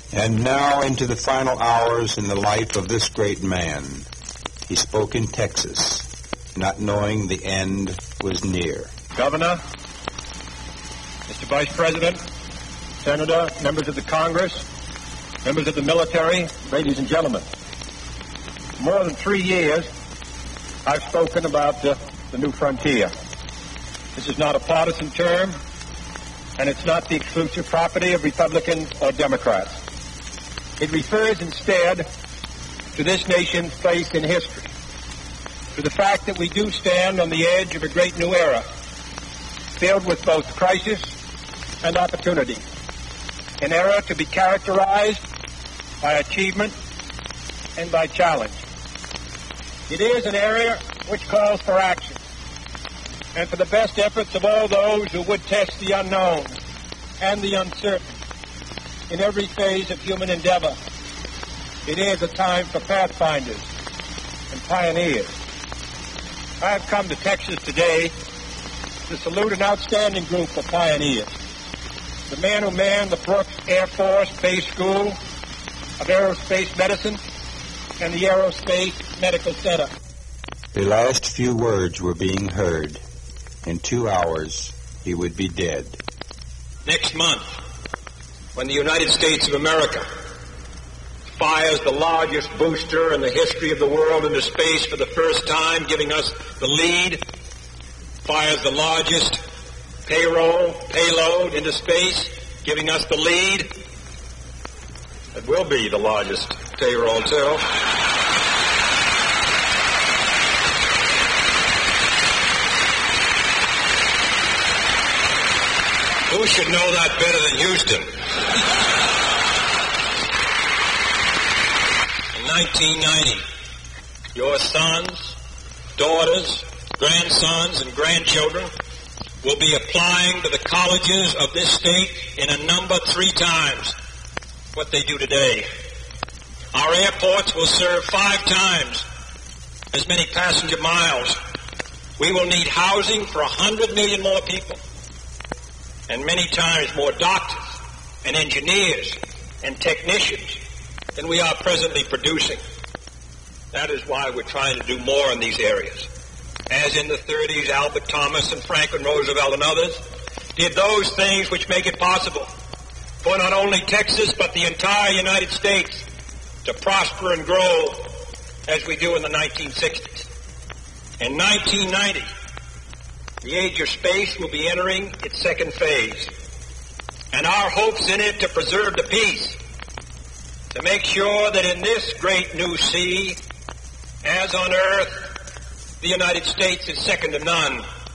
And now into the final hours in the life of this great man. He spoke in Texas, not knowing the end was near. Governor, Mr. Vice President, Senator, members of the Congress, members of the military, ladies and gentlemen. For more than 3 years, I've spoken about the new frontier. This is not a partisan term, and it's not the exclusive property of Republicans or Democrats. It refers instead to this nation's place in history, to the fact that we do stand on the edge of a great new era, filled with both crisis and opportunity, an era to be characterized by achievement and by challenge. It is an area which calls for action and for the best efforts of all those who would test the unknown and the uncertain in every phase of human endeavor. It is a time for pathfinders and pioneers. I have come to Texas today to salute an outstanding group of pioneers. The man who manned the Brooks Air Force Base School of Aerospace Medicine and the Aerospace Medical Center. The last few words were being heard. In 2 hours, he would be dead. Next month, when the United States of America fires the largest booster in the history of the world into space for the first time, giving us the lead, fires the largest payload into space, giving us the lead. It will be the largest payroll, too. Who should know that better than Houston? In 1990, your sons, daughters, grandsons, and grandchildren will be applying to the colleges of this state in a number 3 times what they do today. Our airports will serve 5 times as many passenger miles. We will need housing for 100 million more people, and many times more doctors and engineers and technicians than we are presently producing. That is why we're trying to do more in these areas. As in the 30s, Albert Thomas and Franklin Roosevelt and others did those things which make it possible for not only Texas but the entire United States to prosper and grow as we do in the 1960s. In 1990, the age of space will be entering its second phase, and our hopes in it to preserve the peace, to make sure that in this great new sea, as on earth, the United States is second to none.